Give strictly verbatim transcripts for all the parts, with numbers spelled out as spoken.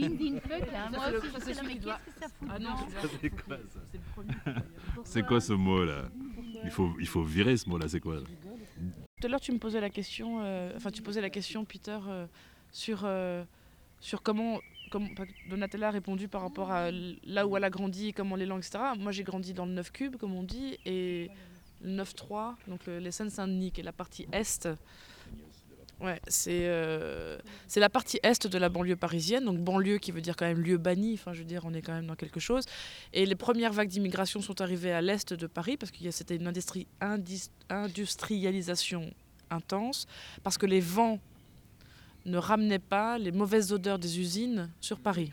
LinkedIn fuck là. Moi c'est le aussi, je suis là, processus mais qui doit- qu'est-ce que ça fout Ah non, dedans celui-là, C'est quoi ça? c'est le premier. C'est quoi ce mot là? Il faut, il faut virer ce mot là, c'est quoi? Tout à l'heure, tu me posais la question, euh, enfin, tu posais la question, Peter, euh, sur, euh, sur comment, comment Donatella a répondu par rapport à là où elle a grandi, comment les langues, et cetera. Moi, j'ai grandi dans le neuf cube, comme on dit, et le neuf trois, donc le, les Seine-Saint-Denis, qui est la partie est. Ouais, c'est euh, c'est la partie est de la banlieue parisienne, donc banlieue qui veut dire quand même lieu banni, enfin je veux dire on est quand même dans quelque chose. Et les premières vagues d'immigration sont arrivées à l'est de Paris parce que c'était une industrie, indis, industrialisation intense, parce que les vents ne ramenaient pas les mauvaises odeurs des usines sur Paris.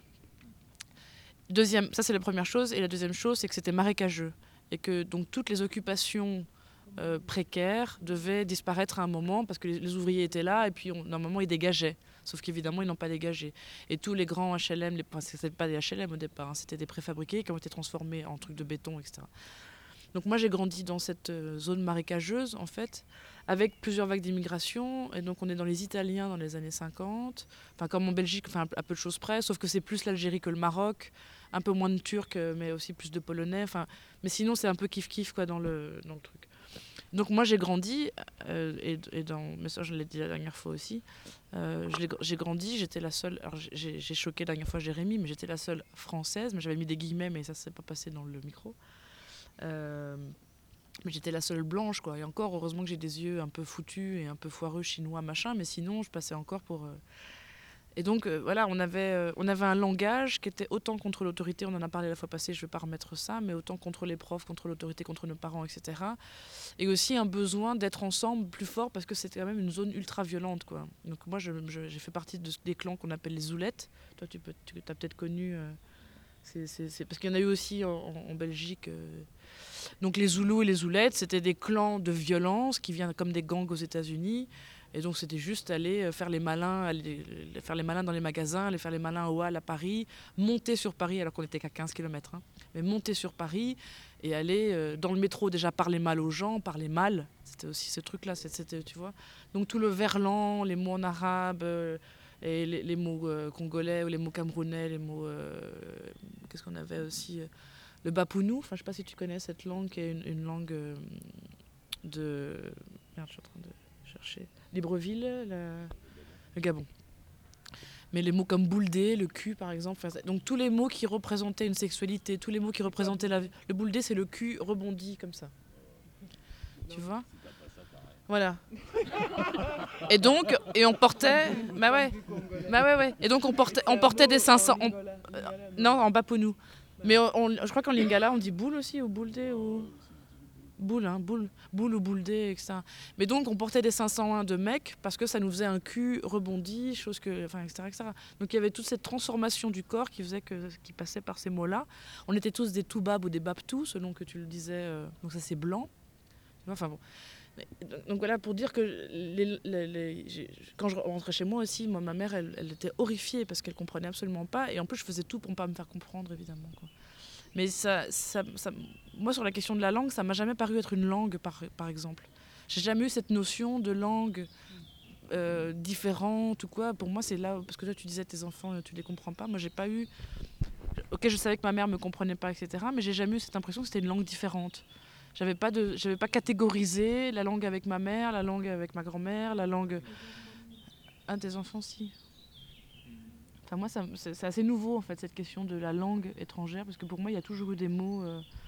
Deuxième, ça c'est la première chose, et la deuxième chose c'est que c'était marécageux et que donc toutes les occupations Euh, précaires devaient disparaître à un moment parce que les, les ouvriers étaient là et puis on, à un moment ils dégageaient. Sauf qu'évidemment ils n'ont pas dégagé. Et tous les grands H L M, les, enfin, c'était pas des H L M au départ, hein, c'était des préfabriqués qui ont été transformés en trucs de béton, et cetera. Donc moi j'ai grandi dans cette euh, zone marécageuse en fait, avec plusieurs vagues d'immigration. Et donc on est dans les Italiens dans les années cinquante, enfin comme en Belgique, enfin à peu de choses près, sauf que c'est plus l'Algérie que le Maroc, un peu moins de Turcs mais aussi plus de Polonais. Enfin, mais sinon c'est un peu kiff-kiff quoi dans le, dans le truc. Donc moi j'ai grandi, euh, et, et dans, mais ça je l'ai dit la dernière fois aussi, euh, j'ai grandi, j'étais la seule, alors j'ai, j'ai choqué la dernière fois Jérémy, mais j'étais la seule française, mais j'avais mis des guillemets, mais ça ne s'est pas passé dans le micro. Euh, mais j'étais la seule blanche, quoi. Et encore, heureusement que j'ai des yeux un peu foutus et un peu foireux, chinois, machin, mais sinon je passais encore pour... Euh, Et donc, euh, voilà, on avait, euh, on avait un langage qui était autant contre l'autorité, on en a parlé la fois passée, je ne vais pas remettre ça, mais autant contre les profs, contre l'autorité, contre nos parents, et cetera. Et aussi un besoin d'être ensemble plus fort parce que c'était quand même une zone ultra violente, quoi. Donc moi, je, je, j'ai fait partie de, des clans qu'on appelle les Zoulettes. Toi, tu, peux, tu as peut-être connu... Euh, c'est, c'est, c'est, parce qu'il y en a eu aussi en, en Belgique. Euh. Donc les Zoulous et les Zoulettes, c'était des clans de violence qui viennent comme des gangs aux États-Unis. Et donc c'était juste aller faire les malins, aller faire les malins dans les magasins, aller faire les malins au Hall à Paris, monter sur Paris alors qu'on était qu'à quinze kilomètres, hein, mais monter sur Paris et aller euh, dans le métro déjà parler mal aux gens, parler mal, c'était aussi ce truc-là, c'était, tu vois. Donc tout le verlan, les mots en arabe, euh, et les, les mots euh, congolais ou les mots camerounais, les mots, euh, qu'est-ce qu'on avait aussi, euh, le bapounou, enfin je sais pas si tu connais cette langue qui est une, une langue euh, de, merde, je suis en train de chercher. Libreville, la... le Gabon. Mais les mots comme bouldé, le cul par exemple, donc tous les mots qui représentaient une sexualité, tous les mots qui représentaient la... Le bouldé c'est le cul rebondi comme ça. Tu vois ? Voilà. Et donc, et on portait... Bah ouais, bah ouais, ouais. Et donc on portait, on portait des cinq cents... On... Euh, non, en bapounou. Mais on, on, je crois qu'en lingala on dit boule aussi, ou bouldé, ou... Boule, hein, boule, boule ou bouldé, et cetera. Mais donc, on portait des cinq cent un de mecs parce que ça nous faisait un cul rebondi, chose que, enfin, et cetera, et cetera. Donc, il y avait toute cette transformation du corps qui faisait que, qui passait par ces mots-là. On était tous des toubabs ou des babtous, selon que tu le disais. Euh, donc, ça, c'est blanc. Enfin, bon. Mais, donc, voilà, pour dire que les, les, les, quand je rentrais chez moi aussi, moi, ma mère, elle, elle était horrifiée parce qu'elle comprenait absolument pas. Et en plus, je faisais tout pour ne pas me faire comprendre, évidemment, quoi. Mais ça, ça, ça, moi, sur la question de la langue, ça m'a jamais paru être une langue, par, par exemple. J'ai jamais eu cette notion de langue euh, différente ou quoi. Pour moi, c'est là, parce que toi, tu disais tes enfants, tu les comprends pas. Moi, j'ai pas eu... Ok, je savais que ma mère me comprenait pas, et cetera. Mais j'ai jamais eu cette impression que c'était une langue différente. J'avais pas de, j'avais pas catégorisé la langue avec ma mère, la langue avec ma grand-mère, la langue... Un des enfants, si. Enfin, moi, ça, c'est, c'est assez nouveau, en fait, cette question de la langue étrangère, parce que pour moi, il y a toujours eu des mots... Euh,